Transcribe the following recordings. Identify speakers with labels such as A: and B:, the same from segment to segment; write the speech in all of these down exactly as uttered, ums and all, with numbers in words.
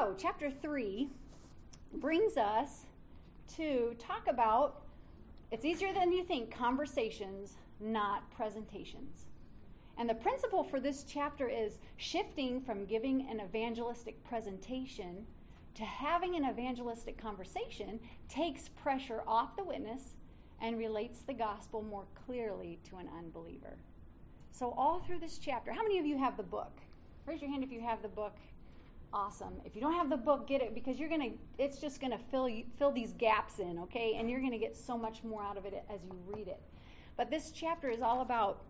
A: So, chapter three brings us to talk about, it's easier than you think, conversations, not presentations. And the principle for this chapter is shifting from giving an evangelistic presentation to having an evangelistic conversation takes pressure off the witness and relates the gospel more clearly to an unbeliever. So all through this chapter, how many of you have the book? Raise your hand if you have the book. Awesome. If you don't have the book, get it, because you're gonna. It's just gonna fill you, fill these gaps in, okay? And you're gonna get so much more out of it as you read it. But this chapter is all about.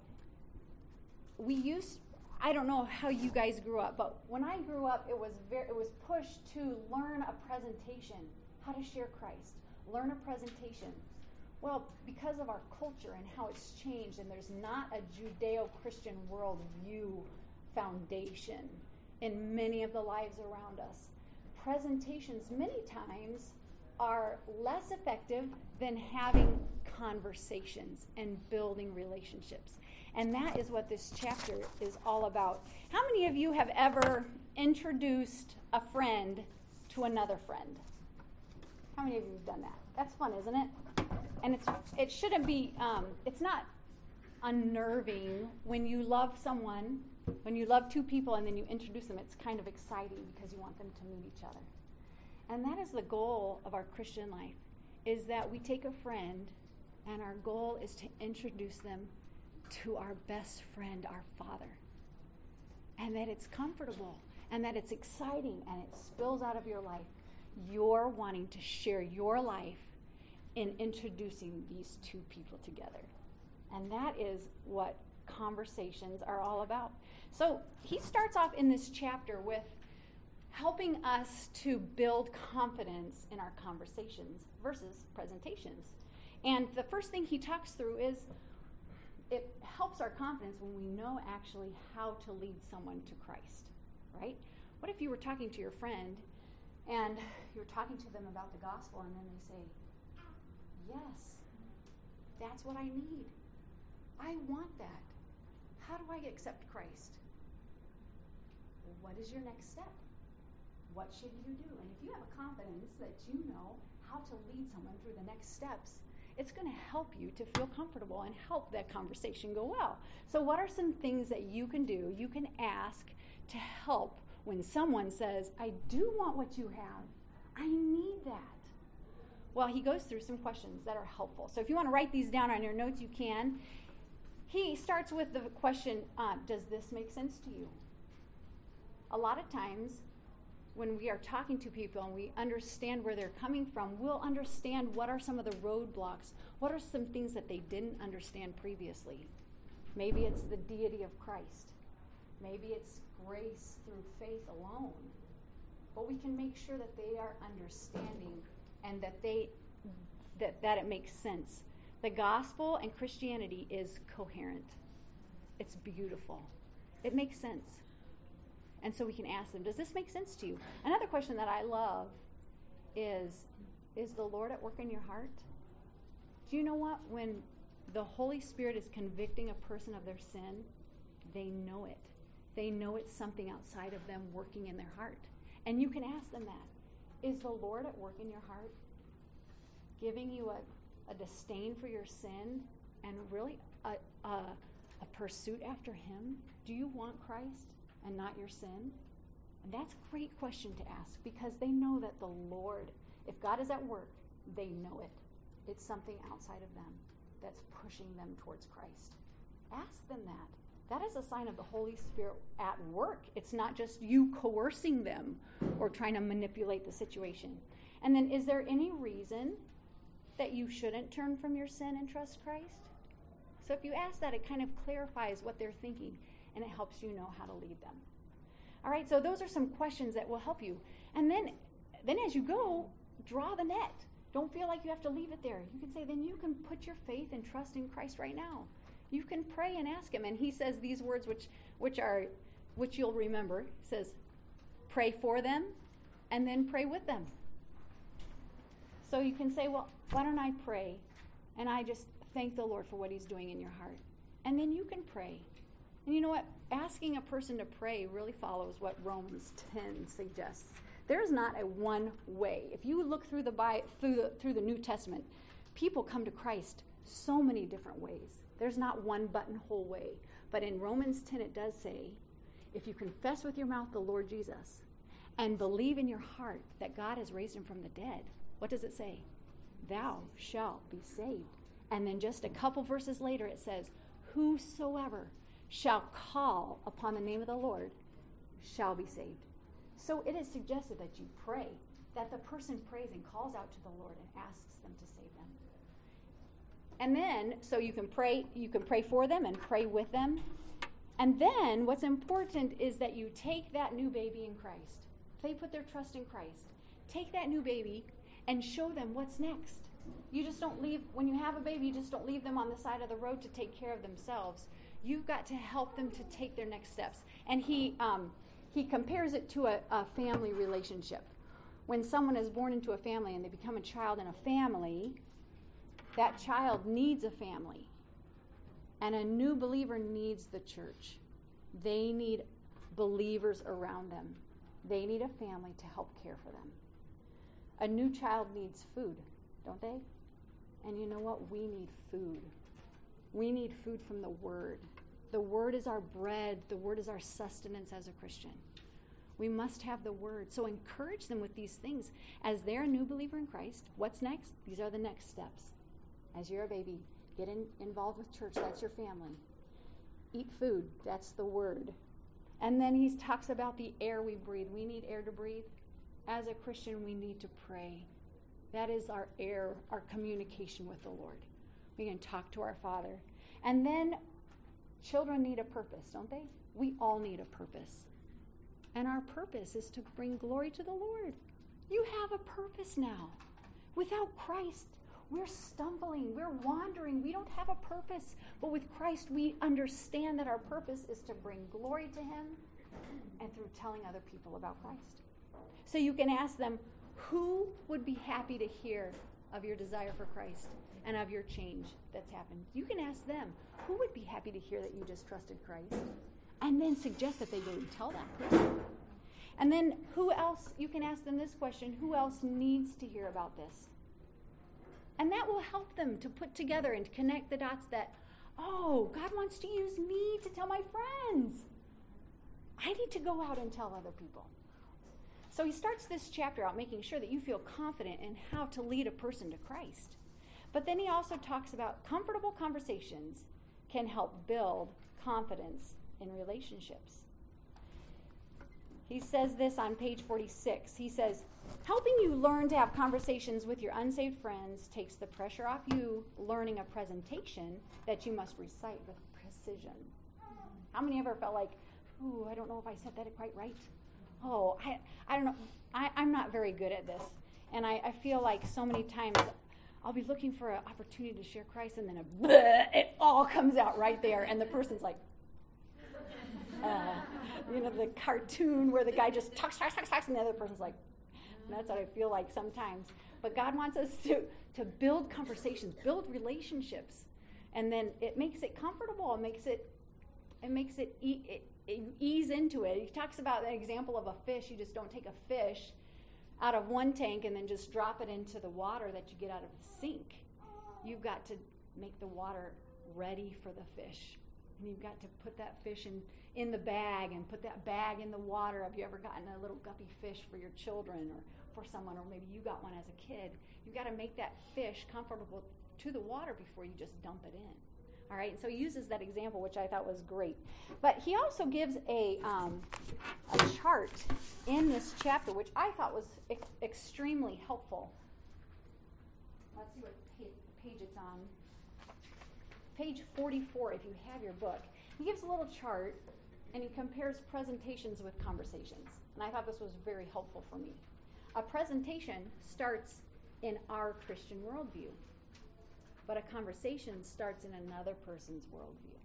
A: We used. I don't know how you guys grew up, but when I grew up, it was very. It was pushed to learn a presentation, how to share Christ, learn a presentation. Well, because of our culture and how it's changed, and there's not a Judeo-Christian worldview foundation in many of the lives around us, presentations many times are less effective than having conversations and building relationships. And that is what this chapter is all about. How many of you have ever introduced a friend to another friend? How many of you have done that? That's fun, isn't it? And it's it shouldn't be, um, it's not unnerving when you love someone, when you love two people and then you introduce them. It's kind of exciting because you want them to meet each other. And that is the goal of our Christian life, is that we take a friend and our goal is to introduce them to our best friend, our Father. And that it's comfortable and that it's exciting and it spills out of your life. You're wanting to share your life in introducing these two people together. And that is what conversations are all about. So he starts off in this chapter with helping us to build confidence in our conversations versus presentations. And the first thing he talks through is it helps our confidence when we know actually how to lead someone to Christ, right? What if you were talking to your friend and you're talking to them about the gospel and then they say, yes, that's what I need. I want that. How do I accept Christ? Well, what is your next step? What should you do? And if you have a confidence that you know how to lead someone through the next steps, it's going to help you to feel comfortable and help that conversation go well. So what are some things that you can do, you can ask to help when someone says, I do want what you have. I need that. Well, he goes through some questions that are helpful. So if you want to write these down on your notes, you can. He starts with the question, uh, does this make sense to you? A lot of times when we are talking to people and we understand where they're coming from, we'll understand what are some of the roadblocks, what are some things that they didn't understand previously. Maybe it's the deity of Christ. Maybe it's grace through faith alone. But we can make sure that they are understanding and that they that, that it makes sense. The gospel and Christianity is coherent. It's beautiful. It makes sense. And so we can ask them, does this make sense to you? Another question that I love is, is the Lord at work in your heart? Do you know what? When the Holy Spirit is convicting a person of their sin, they know it. They know it's something outside of them working in their heart. And you can ask them that. Is the Lord at work in your heart? Giving you a, a disdain for your sin and really a, a, a pursuit after Him? Do you want Christ and not your sin? And that's a great question to ask, because they know that the Lord, if God is at work, they know it. It's something outside of them that's pushing them towards Christ. Ask them that. That is a sign of the Holy Spirit at work. It's not just you coercing them or trying to manipulate the situation. And then, is there any reason that you shouldn't turn from your sin and trust Christ? So if you ask that, it kind of clarifies what they're thinking, and it helps you know how to lead them. All right, so those are some questions that will help you. And then, then as you go, draw the net. Don't feel like you have to leave it there. You can say, then you can put your faith and trust in Christ right now. You can pray and ask Him. And He says these words, which which are which you'll remember. He says, pray for them, and then pray with them. So you can say, well, why don't I pray? And I just thank the Lord for what He's doing in your heart. And then you can pray. And you know what? Asking a person to pray really follows what Romans ten suggests. There's not a one way. If you look through the, Bi- through the through the New Testament, people come to Christ so many different ways. There's not one buttonhole way. But in Romans ten it does say, if you confess with your mouth the Lord Jesus and believe in your heart that God has raised him from the dead, what does it say? Thou shalt be saved. And then just a couple verses later it says, whosoever shall call upon the name of the Lord shall be saved. So it is suggested that you pray, that the person prays and calls out to the Lord and asks them to save them. And then, so you can pray, you can pray for them and pray with them. And then what's important is that you take that new baby in Christ. If they put their trust in Christ, take that new baby and show them what's next. You just don't leave, when you have a baby, you just don't leave them on the side of the road to take care of themselves. You've got to help them to take their next steps. And he um, he compares it to a, a family relationship. When someone is born into a family and they become a child in a family, that child needs a family. And a new believer needs the church. They need believers around them. They need a family to help care for them. A new child needs food, don't they? And you know what? We need food. We need food from the Word. The Word is our bread. The Word is our sustenance as a Christian. We must have the Word. So encourage them with these things. As they're a new believer in Christ, what's next? These are the next steps. As you're a baby, get in, involved with church. That's your family. Eat food. That's the Word. And then he talks about the air we breathe. We need air to breathe. As a Christian, we need to pray. That is our air, our communication with the Lord. We can talk to our Father. And then children need a purpose, don't they? We all need a purpose. And our purpose is to bring glory to the Lord. You have a purpose now. Without Christ, we're stumbling, we're wandering, we don't have a purpose. But with Christ, we understand that our purpose is to bring glory to him and through telling other people about Christ. So you can ask them, who would be happy to hear of your desire for Christ and of your change that's happened? You can ask them, who would be happy to hear that you just trusted Christ? And then suggest that they go and tell that person. And then who else, you can ask them this question, who else needs to hear about this? And that will help them to put together and connect the dots that, oh, God wants to use me to tell my friends. I need to go out and tell other people. So he starts this chapter out making sure that you feel confident in how to lead a person to Christ. But then he also talks about comfortable conversations can help build confidence in relationships. He says this on page forty-six. He says, helping you learn to have conversations with your unsaved friends takes the pressure off you learning a presentation that you must recite with precision. How many ever felt like, ooh, I don't know if I said that quite right? Oh, I, I don't know. I, I'm not very good at this. And I, I feel like so many times I'll be looking for an opportunity to share Christ, and then a bleh, it all comes out right there, and the person's like, uh, you know, the cartoon where the guy just talks, talks, talks, talks, and the other person's like, and that's what I feel like sometimes. But God wants us to, to build conversations, build relationships, and then it makes it comfortable. It makes it, it makes it, e- it ease into it. He talks about an example of a fish. You just don't take a fish out of one tank and then just drop it into the water that you get out of the sink. You've got to make the water ready for the fish. And you've got to put that fish in, in the bag and put that bag in the water. Have you ever gotten a little guppy fish for your children or for someone, or maybe you got one as a kid? You've got to make that fish comfortable to the water before you just dump it in. All right, and so he uses that example, which I thought was great. But he also gives a, um, a chart in this chapter, which I thought was e- extremely helpful. Let's see what pa- page it's on. Page forty-four, if you have your book. He gives a little chart, and he compares presentations with conversations. And I thought this was very helpful for me. A presentation starts in our Christian worldview. But a conversation starts in another person's worldview.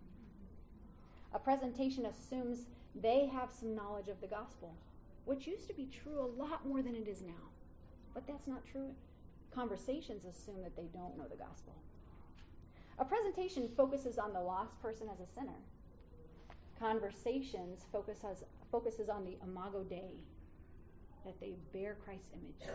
A: A presentation assumes they have some knowledge of the gospel, which used to be true a lot more than it is now. But that's not true. Conversations assume that they don't know the gospel. A presentation focuses on the lost person as a sinner. Conversations focuses, focuses on the imago Dei, that they bear Christ's image.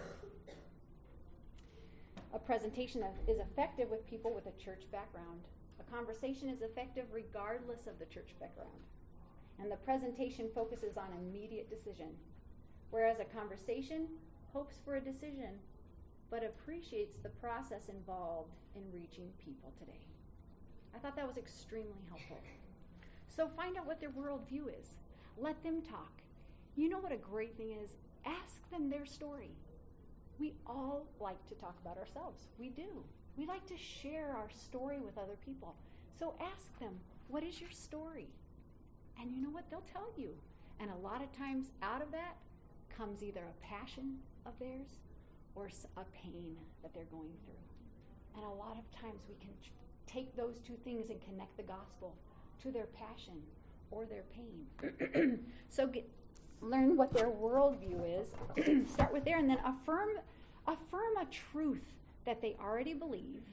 A: A presentation of, is effective with people with a church background. A conversation is effective regardless of the church background. And the presentation focuses on immediate decision, whereas a conversation hopes for a decision, but appreciates the process involved in reaching people today. I thought that was extremely helpful. So find out what their worldview is. Let them talk. You know what a great thing is? Ask them their story. We all like to talk about ourselves. We do. We like to share our story with other people. So ask them, what is your story? And you know what? They'll tell you. And a lot of times out of that comes either a passion of theirs or a pain that they're going through. And a lot of times we can tr- take those two things and connect the gospel to their passion or their pain. So get, learn what their worldview is. Start with there, and then affirm, affirm a truth that they already believe,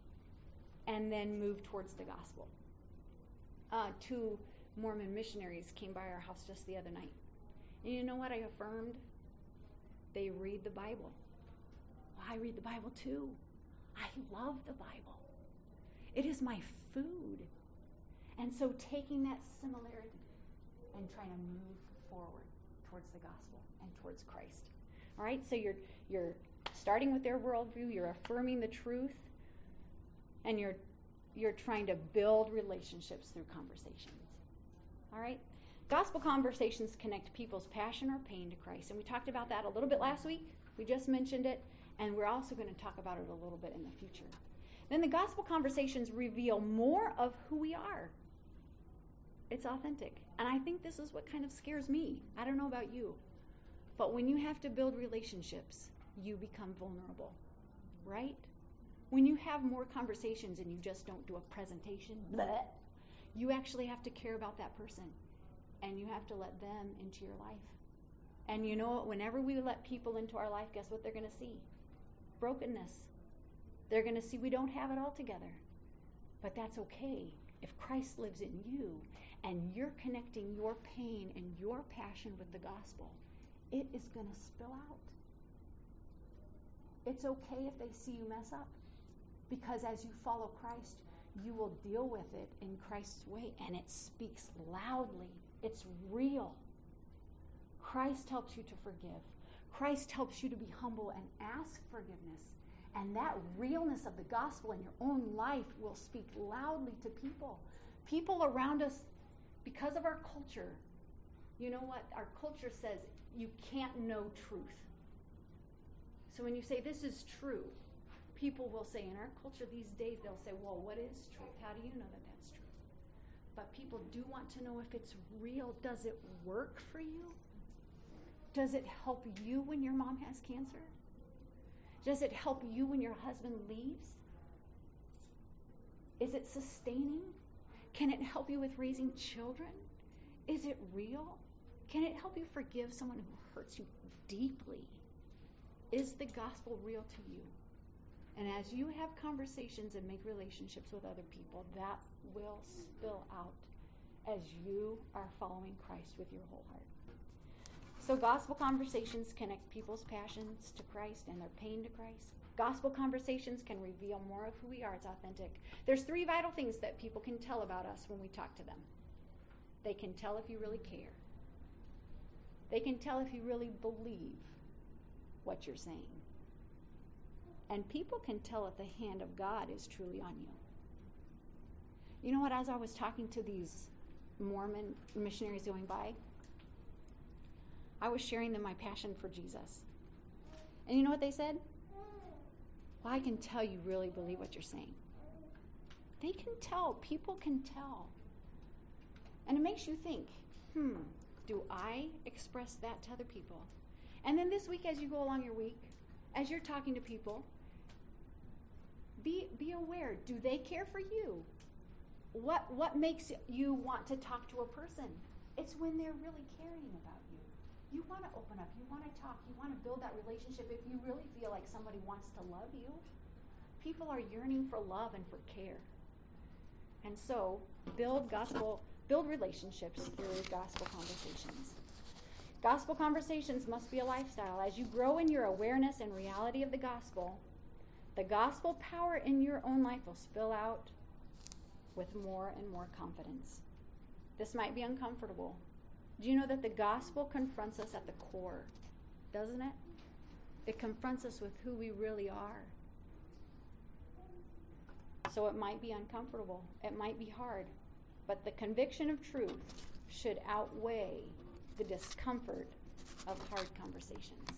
A: and then move towards the gospel. Uh, two Mormon missionaries came by our house just the other night. And you know what I affirmed? They read the Bible. Well, I read the Bible too. I love the Bible. It is my food. And so taking that similarity and trying to move forward towards the gospel and towards Christ. All right, so you're you're starting with their worldview, you're affirming the truth, and you're you're trying to build relationships through conversations. All right? Gospel conversations connect people's passion or pain to Christ. And we talked about that a little bit last week. We just mentioned it. And we're also going to talk about it a little bit in the future. Then the gospel conversations reveal more of who we are. It's authentic. And I think this is what kind of scares me. I don't know about you. But when you have to build relationships, you become vulnerable. Right? When you have more conversations and you just don't do a presentation, bleh, you actually have to care about that person. And you have to let them into your life. And you know what? Whenever we let people into our life, guess what they're going to see? Brokenness. They're going to see we don't have it all together. But that's okay. If Christ lives in you and you're connecting your pain and your passion with the gospel, it is going to spill out. It's okay if they see you mess up. Because as you follow Christ, you will deal with it in Christ's way, and it speaks loudly. It's real. Christ helps you to forgive. Christ helps you to be humble and ask forgiveness. And that realness of the gospel in your own life will speak loudly to people. People around us, because of our culture, you know what? Our culture says you can't know truth. So when you say this is true, people will say, in our culture these days, they'll say, well, what is truth? How do you know that that's true? But people do want to know if it's real. Does it work for you? Does it help you when your mom has cancer? Does it help you when your husband leaves? Is it sustaining? Can it help you with raising children? Is it real? Can it help you forgive someone who hurts you deeply? Is the gospel real to you? And as you have conversations and make relationships with other people, that will spill out as you are following Christ with your whole heart. So gospel conversations connect people's passions to Christ and their pain to Christ. Gospel conversations can reveal more of who we are. It's authentic. There's three vital things that people can tell about us when we talk to them. They can tell if you really care. They can tell if you really believe what you're saying. And people can tell if the hand of God is truly on you. You know what? As I was talking to these Mormon missionaries going by, I was sharing them my passion for Jesus. And you know what they said? Well, I can tell you really believe what you're saying. They can tell. People can tell. And it makes you think, hmm, do I express that to other people? And then this week, as you go along your week, as you're talking to people, be be aware. Do they care for you? What what makes you want to talk to a person? It's when they're really caring about you. You want to open up. You want to talk. You want to build that relationship. If you really feel like somebody wants to love you, people are yearning for love and for care. And so, build gospel, build relationships through gospel conversations. Gospel conversations must be a lifestyle. As you grow in your awareness and reality of the gospel, the gospel power in your own life will spill out with more and more confidence. This might be uncomfortable. Do you know that the gospel confronts us at the core, doesn't it? It confronts us with who we really are. So it might be uncomfortable. It might be hard. But the conviction of truth should outweigh the discomfort of hard conversations.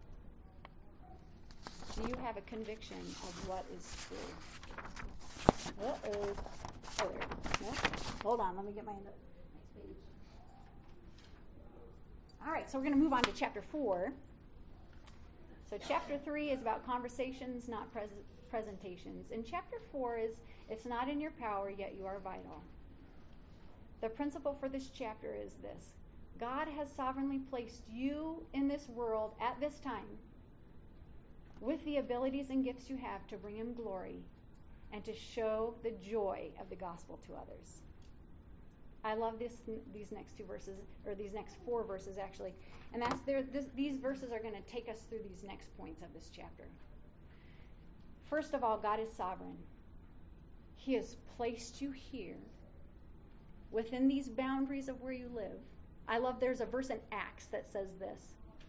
A: Do you have a conviction of what is true? Uh-oh. Oh, there. No? Hold on. Let me get my next page. All right, so we're going to move on to chapter four. So chapter three is about conversations, not pres- presentations. And chapter four is, it's not in your power, yet you are vital. The principle for this chapter is this. God has sovereignly placed you in this world at this time with the abilities and gifts you have to bring him glory and to show the joy of the gospel to others. I love this, these next two verses, or these next four verses actually. And that's there. This, these verses are going to take us through these next points of this chapter. First of all, God is sovereign. He has placed you here within these boundaries of where you live. I love there's a verse in Acts that says this.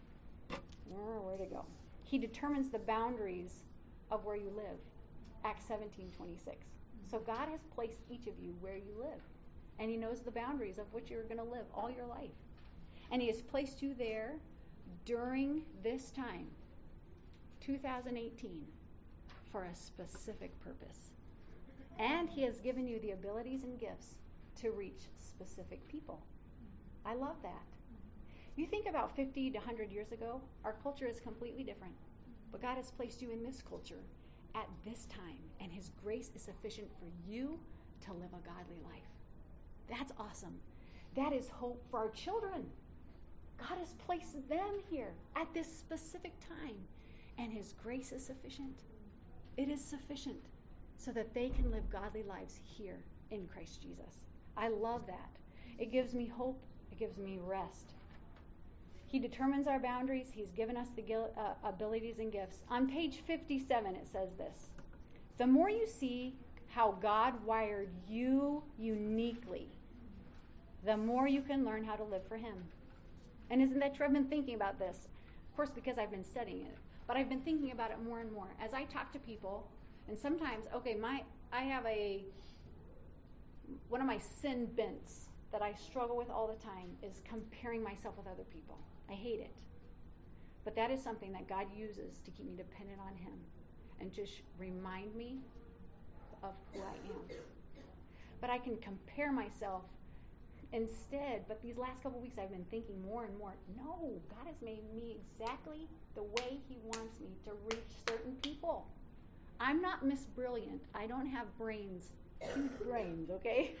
A: Oh, where'd it go? He determines the boundaries of where you live. Acts seventeen twenty-six. So God has placed each of you where you live. And he knows the boundaries of which you're going to live all your life. And he has placed you there during this time, two thousand eighteen, for a specific purpose. And he has given you the abilities and gifts to reach specific people. I love that. You think about fifty to one hundred years ago, our culture is completely different. But God has placed you in this culture at this time, and his grace is sufficient for you to live a godly life. That's awesome. That is hope for our children. God has placed them here at this specific time, and his grace is sufficient. It is sufficient so that they can live godly lives here in Christ Jesus. I love that. It gives me hope. It gives me rest. He determines our boundaries. He's given us the uh, abilities and gifts. On page fifty-seven, it says this. The more you see how God wired you uniquely, the more you can learn how to live for him. And isn't that true? I've been thinking about this, of course, because I've been studying it. But I've been thinking about it more and more. As I talk to people, and sometimes, okay, my I have a, one of my sin bents that I struggle with all the time is comparing myself with other people. I hate it. But that is something that God uses to keep me dependent on him and just remind me of who I am. But I can compare myself instead, but these last couple weeks I've been thinking more and more, no, God has made me exactly the way he wants me to reach certain people. I'm not Miss Brilliant. I don't have brains, huge brains, okay?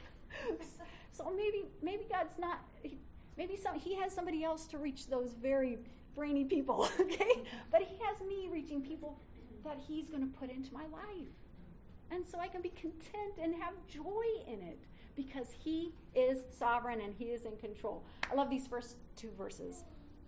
A: So maybe maybe God's not, maybe some, he has somebody else to reach those very brainy people, okay? But he has me reaching people that he's going to put into my life. And so I can be content and have joy in it because he is sovereign and he is in control. I love these first two verses.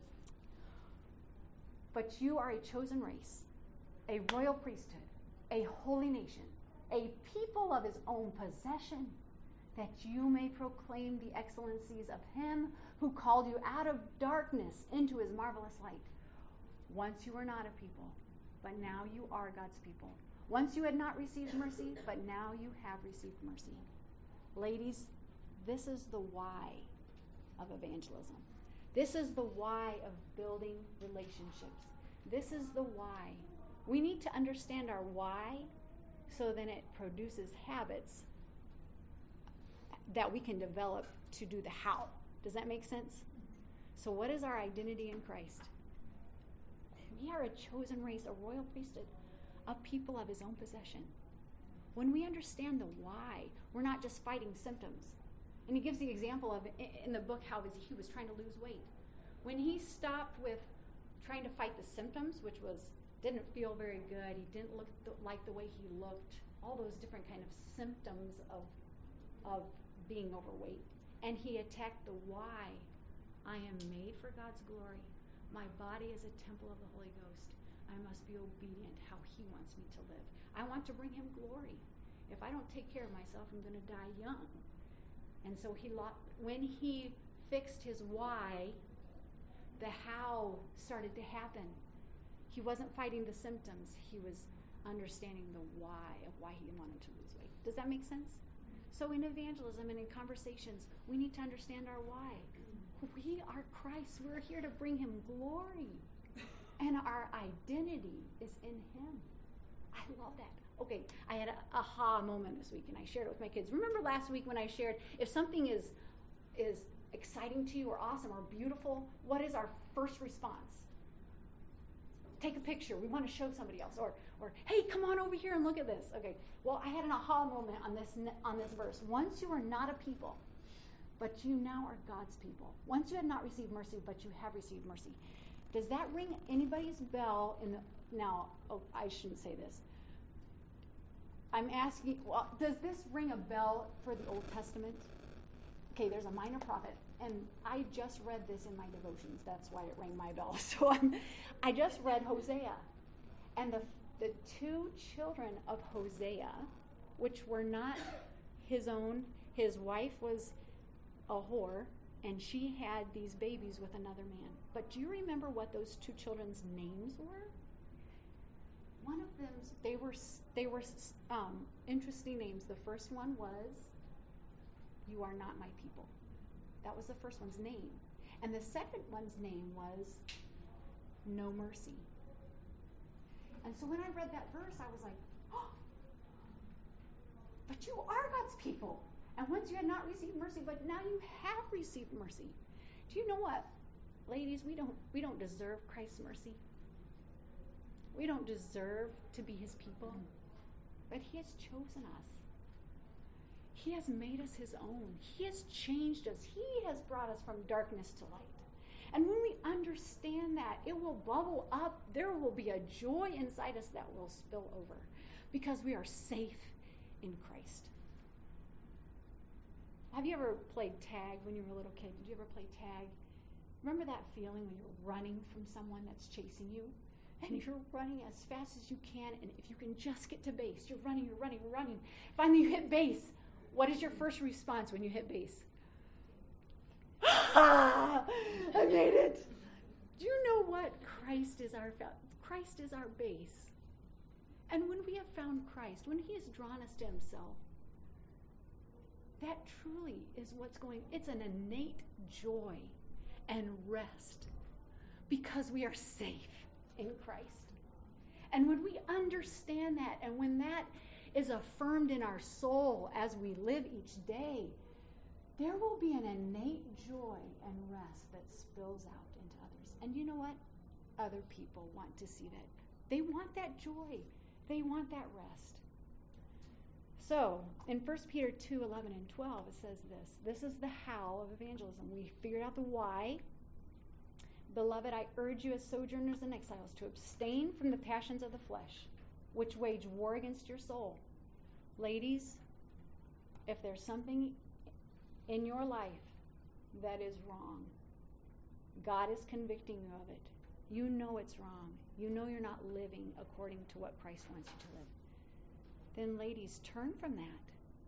A: But you are a chosen race, a royal priesthood, a holy nation, a people of his own possession, that you may proclaim the excellencies of him who called you out of darkness into his marvelous light. Once you were not a people, but now you are God's people. Once you had not received mercy, but now you have received mercy. Ladies, this is the why of evangelism. This is the why of building relationships. This is the why. We need to understand our why so then it produces habits that we can develop to do the how. Does that make sense? So what is our identity in Christ? We are a chosen race, a royal priesthood, a people of his own possession. When we understand the why, we're not just fighting symptoms. And he gives the example of, in the book, how he was trying to lose weight. When he stopped with trying to fight the symptoms, which was, didn't feel very good, he didn't look th- like the way he looked, all those different kind of symptoms of, of being overweight. And he attacked the why
B: I am made for God's glory. My body is a temple of the Holy Ghost. I must be obedient how he wants me to live. I want to bring him glory. If I don't take care of myself, I'm going to die young. And so he, when he fixed his why, the how started to happen. He wasn't fighting the symptoms. He was understanding the why of why he wanted to lose weight. Does that make sense? So in evangelism and in conversations, we need to understand our why. We are Christ. We're here to bring him glory. And our identity is in him. I love that. Okay, I had an aha moment this week, and I shared it with my kids. Remember last week when I shared, if something is is exciting to you or awesome or beautiful, what is our first response? Take a picture. We want to show somebody else. Or, or hey, come on over here and look at this. Okay, well, I had an aha moment on this on this verse. Once you are not a people, but you now are God's people. Once you had not received mercy, but you have received mercy. Does that ring anybody's bell in the, now, oh, I shouldn't say this. I'm asking, well, does this ring a bell for the Old Testament? Okay, there's a minor prophet, and I just read this in my devotions. That's why it rang my bell. So I'm, I just read Hosea, and the the two children of Hosea, which were not his own, his wife was a whore, and she had these babies with another man. But do you remember what those two children's names were? One of them, they were they were um, interesting names. The first one was, "You are not my people." That was the first one's name. And the second one's name was, "No mercy." And so when I read that verse, I was like, oh, but you are God's people. And once you had not received mercy, but now you have received mercy. Do you know what? Ladies, we don't we don't deserve Christ's mercy. We don't deserve to be his people. But he has chosen us. He has made us his own. He has changed us. He has brought us from darkness to light. And when we understand that, it will bubble up. There will be a joy inside us that will spill over because we are safe in Christ. Have you ever played tag when you were a little kid? Did you ever play tag? Remember that feeling when you're running from someone that's chasing you? And you're running as fast as you can, and if you can just get to base, you're running, you're running, you're running. Finally, you hit base. What is your first response when you hit base? Ah, I made it. Do you know what? Christ is our Christ is our base. And when we have found Christ, when he has drawn us to himself, that truly is what's going, it's an innate joy and rest because we are safe in Christ. And when we understand that, and when that is affirmed in our soul as we live each day, there will be an innate joy and rest that spills out into others. And you know what? Other people want to see that. They want that joy. They want that rest. So, in First Peter two, eleven and twelve, it says this. This is the how of evangelism. We figured out the why. Beloved, I urge you as sojourners and exiles to abstain from the passions of the flesh, which wage war against your soul. Ladies, if there's something in your life that is wrong, God is convicting you of it. You know it's wrong. You know you're not living according to what Christ wants you to live. Then ladies, turn from that.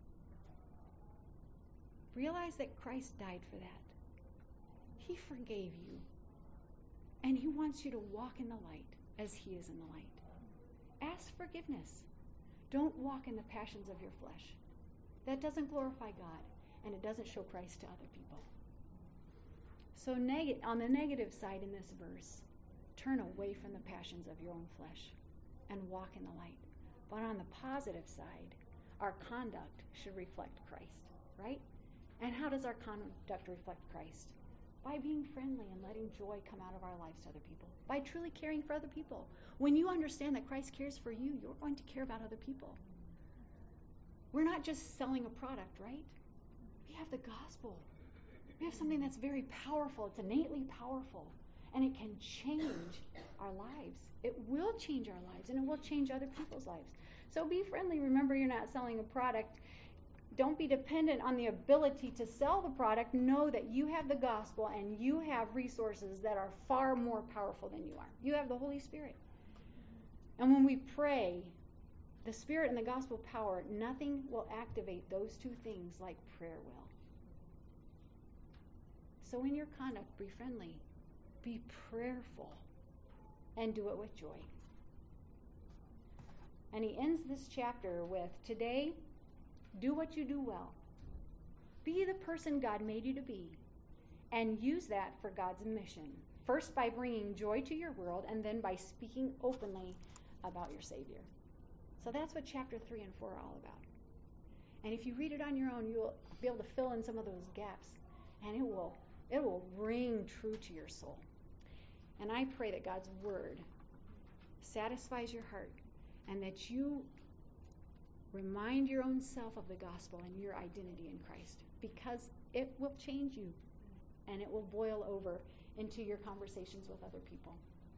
B: Realize that Christ died for that. He forgave you. And he wants you to walk in the light as he is in the light. Ask forgiveness. Don't walk in the passions of your flesh. That doesn't glorify God, and it doesn't show Christ to other people. So neg- on the negative side in this verse, turn away from the passions of your own flesh and walk in the light. But on the positive side, our conduct should reflect Christ, right? And how does our conduct reflect Christ? By being friendly and letting joy come out of our lives to other people. By truly caring for other people. When you understand that Christ cares for you, you're going to care about other people. We're not just selling a product, right? We have the gospel. We have something that's very powerful. It's innately powerful. And it can change our lives. It will change our lives, and it will change other people's lives. So be friendly. Remember, you're not selling a product.
A: Don't be dependent on the ability to sell the product. Know that you have the gospel and you have resources that are far more powerful than you are. You have the Holy Spirit. And when we pray, the Spirit and the gospel power, nothing will activate those two things like prayer will. So in your conduct, be friendly, be prayerful, and do it with joy. And he ends this chapter with, today, do what you do well. Be the person God made you to be, and use that for God's mission. First by bringing joy to your world, and then by speaking openly about your Savior. So that's what chapter three and four are all about. And if you read it on your own, you'll be able to fill in some of those gaps, and it will it will ring true to your soul. And I pray that God's word satisfies your heart, and that you remind your own self of the gospel and your identity in Christ, because it will change you, and it will boil over into your conversations with other people.